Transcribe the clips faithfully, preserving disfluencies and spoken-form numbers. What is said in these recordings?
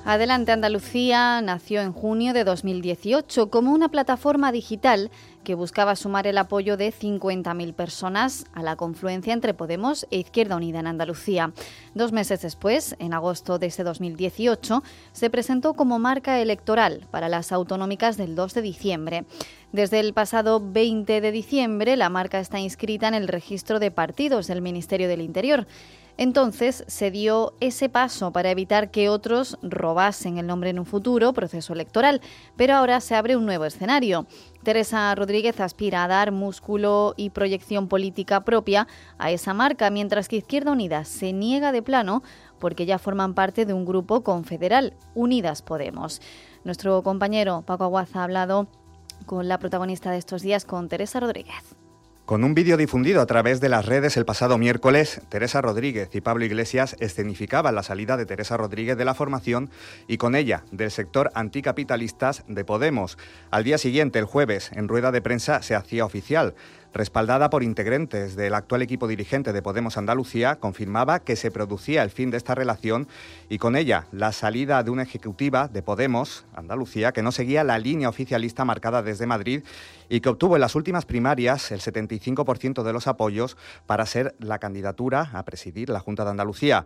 Adelante Andalucía nació en junio de dos mil dieciocho como una plataforma digital que buscaba sumar el apoyo de cincuenta mil personas a la confluencia entre Podemos e Izquierda Unida en Andalucía. Dos meses después, en agosto de ese dos mil dieciocho, se presentó como marca electoral para las autonómicas del dos de diciembre. Desde el pasado veinte de diciembre, la marca está inscrita en el registro de partidos del Ministerio del Interior. Entonces se dio ese paso para evitar que otros robasen el nombre en un futuro proceso electoral, pero ahora se abre un nuevo escenario. Teresa Rodríguez aspira a dar músculo y proyección política propia a esa marca, mientras que Izquierda Unida se niega de plano porque ya forman parte de un grupo confederal, Unidas Podemos. Nuestro compañero Paco Aguaza ha hablado con la protagonista de estos días, con Teresa Rodríguez. Con un vídeo difundido a través de las redes el pasado miércoles, Teresa Rodríguez y Pablo Iglesias escenificaban la salida de Teresa Rodríguez de la formación y con ella del sector anticapitalistas de Podemos. Al día siguiente, el jueves, en rueda de prensa se hacía oficial. Respaldada por integrantes del actual equipo dirigente de Podemos Andalucía, confirmaba que se producía el fin de esta relación y con ella la salida de una ejecutiva de Podemos Andalucía que no seguía la línea oficialista marcada desde Madrid y que obtuvo en las últimas primarias el setenta y cinco por ciento de los apoyos para ser la candidatura a presidir la Junta de Andalucía.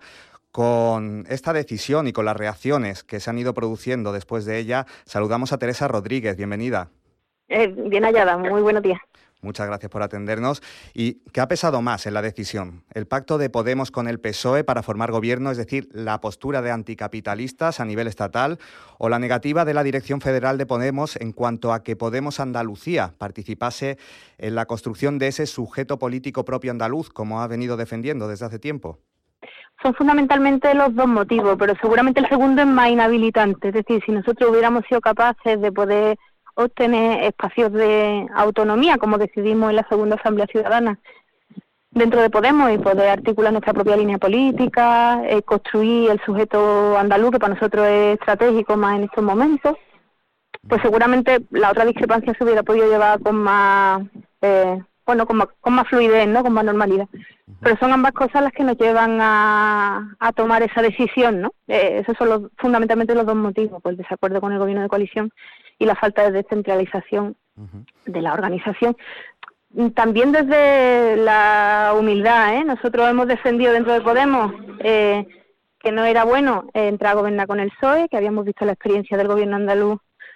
Con esta decisión y con las reacciones que se han ido produciendo después de ella, saludamos a Teresa Rodríguez. Bienvenida. Eh, bien hallada, muy buenos días. Muchas gracias por atendernos. ¿Y qué ha pesado más en la decisión? ¿El pacto de Podemos con el P S O E para formar gobierno, es decir, la postura de anticapitalistas a nivel estatal, o la negativa de la Dirección Federal de Podemos en cuanto a que Podemos Andalucía participase en la construcción de ese sujeto político propio andaluz, como ha venido defendiendo desde hace tiempo? Son fundamentalmente los dos motivos, pero seguramente el segundo es más inhabilitante. Es decir, si nosotros hubiéramos sido capaces de poder obtener espacios de autonomía, como decidimos en la segunda Asamblea Ciudadana dentro de Podemos, y poder articular nuestra propia línea política, eh, construir el sujeto andaluz, que para nosotros es estratégico más en estos momentos, pues seguramente la otra discrepancia se hubiera podido llevar con más, eh, bueno, con más, con más fluidez, ¿no? Con más normalidad. Pero son ambas cosas las que nos llevan a, a tomar esa decisión, ¿no? Eh, esos son los, fundamentalmente los dos motivos, pues el desacuerdo con el gobierno de coalición y la falta de descentralización uh-huh. de la organización. También desde la humildad, ¿eh? Nosotros hemos defendido dentro de Podemos eh, que no era bueno eh, entrar a gobernar con el P S O E, que habíamos visto la experiencia del gobierno andaluz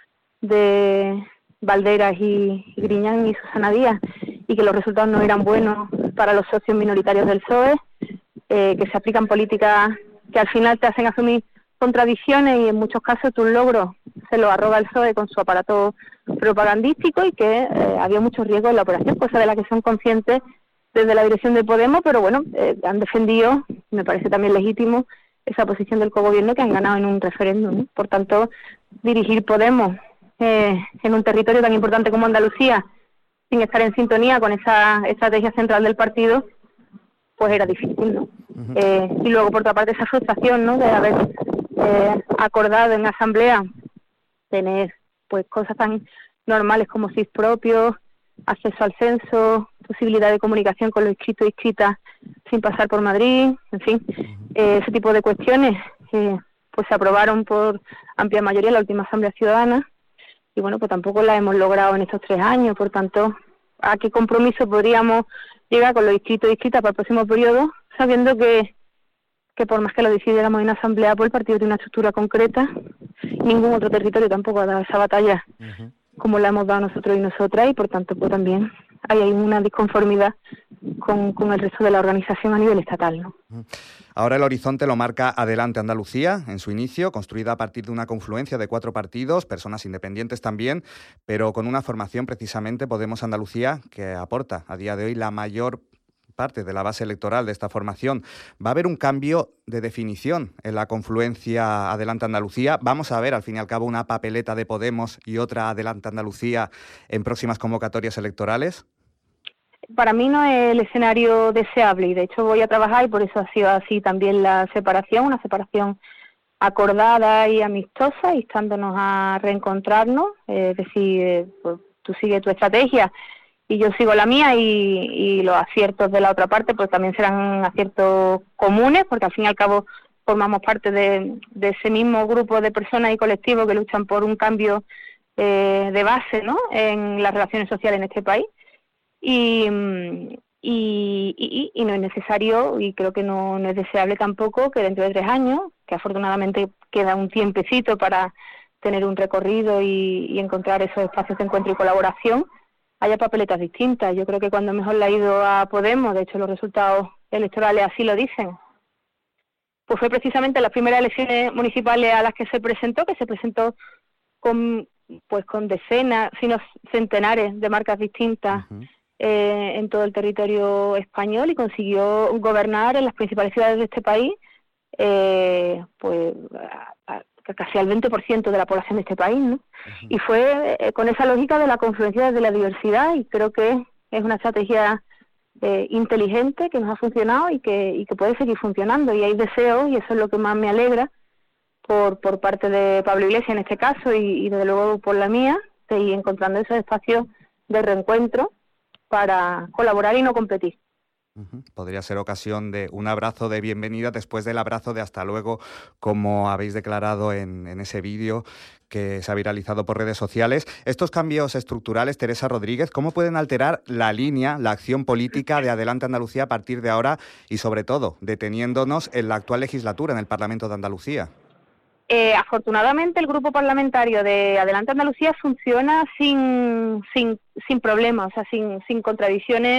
de Valderas y, y Griñán y Susana Díaz, y que los resultados no eran buenos para los socios minoritarios del P S O E, eh, que se aplican políticas que al final te hacen asumir contradicciones y en muchos casos tus logros se los arroga el P S O E con su aparato propagandístico, y que eh, había muchos riesgos en la operación, cosa de la que son conscientes desde la dirección de Podemos, pero bueno, eh, han defendido, me parece también legítimo, esa posición del cogobierno que han ganado en un referéndum, ¿no? Por tanto, dirigir Podemos eh, en un territorio tan importante como Andalucía, sin estar en sintonía con esa estrategia central del partido, pues era difícil, ¿no? Uh-huh. Eh, y luego, por otra parte, esa frustración, ¿no?, de haber eh, acordado en asamblea tener pues cosas tan normales como S I S propios, acceso al censo, posibilidad de comunicación con los inscritos y inscritas sin pasar por Madrid, en fin, uh-huh. eh, ese tipo de cuestiones eh, pues se aprobaron por amplia mayoría en la última Asamblea Ciudadana, y bueno, pues tampoco la hemos logrado en estos tres años. Por tanto, ¿a qué compromiso podríamos llegar con los inscritos y inscritas para el próximo periodo, sabiendo que que por más que lo decidiéramos en asamblea, pues el partido tiene una estructura concreta, ningún otro territorio tampoco ha dado esa batalla uh-huh. como la hemos dado nosotros y nosotras, y por tanto pues también hay una disconformidad con, con el resto de la organización a nivel estatal, ¿no? Ahora el horizonte lo marca Adelante Andalucía, en su inicio, construida a partir de una confluencia de cuatro partidos, personas independientes también, pero con una formación precisamente Podemos Andalucía que aporta a día de hoy la mayor parte de la base electoral de esta formación. ¿Va a haber un cambio de definición en la confluencia Adelante Andalucía? ¿Vamos a ver, al fin y al cabo, una papeleta de Podemos y otra Adelante Andalucía en próximas convocatorias electorales? Para mí no es el escenario deseable, y de hecho voy a trabajar, y por eso ha sido así también la separación, una separación acordada y amistosa, instándonos a reencontrarnos, eh, es decir, eh, pues, tú sigues tu estrategia y yo sigo la mía, y, y los aciertos de la otra parte pues también serán aciertos comunes, porque al fin y al cabo formamos parte de, de ese mismo grupo de personas y colectivos que luchan por un cambio eh, de base, ¿no?, en las relaciones sociales en este país. Y, y, y, y no es necesario, y creo que no, no es deseable tampoco, que dentro de tres años, que afortunadamente queda un tiempecito para tener un recorrido y, y encontrar esos espacios de encuentro y colaboración, haya papeletas distintas. Yo creo que cuando mejor le ha ido a Podemos, de hecho los resultados electorales así lo dicen, pues fue precisamente en las primeras elecciones municipales a las que se presentó, que se presentó con pues con decenas, sino centenares de marcas distintas uh-huh. eh, en todo el territorio español, y consiguió gobernar en las principales ciudades de este país, eh, pues a, a, casi al veinte por ciento de la población de este país, ¿no? Uh-huh. Y fue eh, con esa lógica de la confluencia de la diversidad, y creo que es una estrategia eh, inteligente que nos ha funcionado y que, y que puede seguir funcionando, y hay deseos, y eso es lo que más me alegra, por por parte de Pablo Iglesias en este caso, y, y desde luego por la mía, de ir encontrando esos espacios de reencuentro para colaborar y no competir. Uh-huh. Podría ser ocasión de un abrazo de bienvenida después del abrazo de hasta luego, como habéis declarado en, en ese vídeo que se ha viralizado por redes sociales. Estos cambios estructurales, Teresa Rodríguez, ¿cómo pueden alterar la línea, la acción política de Adelante Andalucía a partir de ahora, y sobre todo deteniéndonos en la actual legislatura en el Parlamento de Andalucía? Eh, afortunadamente el grupo parlamentario de Adelante Andalucía funciona sin sin sin problemas, o sea, sin sin contradicciones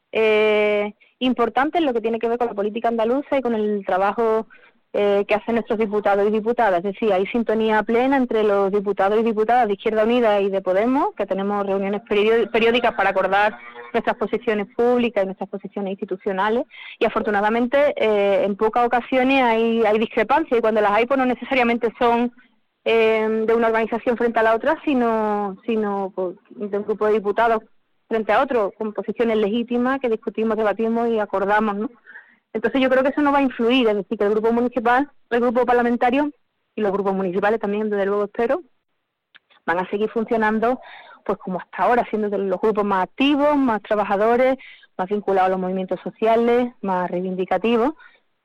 eh, importantes en lo que tiene que ver con la política andaluza y con el trabajo eh, que hacen nuestros diputados y diputadas. Es decir, hay sintonía plena entre los diputados y diputadas de Izquierda Unida y de Podemos, que tenemos reuniones periódicas para acordar nuestras posiciones públicas y nuestras posiciones institucionales, y afortunadamente eh, en pocas ocasiones hay, hay discrepancias, y cuando las hay pues no necesariamente son eh, de una organización frente a la otra, sino, sino pues, de un grupo de diputados frente a otro, con posiciones legítimas que discutimos, debatimos y acordamos, ¿no? Entonces yo creo que eso no va a influir, es decir, que el grupo municipal, el grupo parlamentario y los grupos municipales también, desde luego espero, van a seguir funcionando pues como hasta ahora, siendo de los grupos más activos, más trabajadores, más vinculados a los movimientos sociales, más reivindicativos,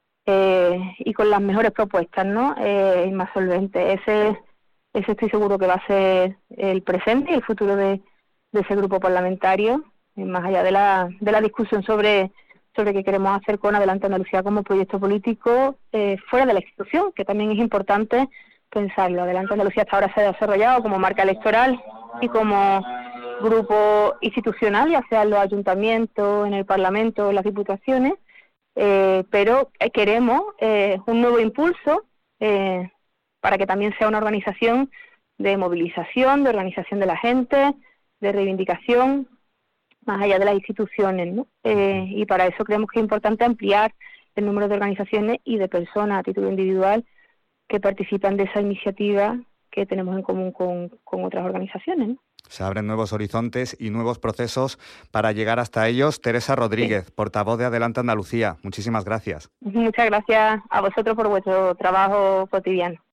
eh, y con las mejores propuestas, ¿no? Eh, y más solventes. Ese, ese estoy seguro que va a ser el presente y el futuro de, de ese grupo parlamentario, más allá de la, de la discusión sobre sobre qué queremos hacer con Adelante Andalucía como proyecto político eh, fuera de la institución, que también es importante pensarlo. Adelante Andalucía hasta ahora se ha desarrollado como marca electoral y como grupo institucional, ya sea en los ayuntamientos, en el Parlamento, en las diputaciones, eh, pero queremos eh, un nuevo impulso eh, para que también sea una organización de movilización, de organización de la gente, de reivindicación, más allá de las instituciones, ¿no? Eh, y para eso creemos que es importante ampliar el número de organizaciones y de personas a título individual que participan de esa iniciativa que tenemos en común con, con otras organizaciones, ¿no? Se abren nuevos horizontes y nuevos procesos para llegar hasta ellos. Teresa Rodríguez, sí. Portavoz de Adelante Andalucía, muchísimas gracias. Muchas gracias a vosotros por vuestro trabajo cotidiano.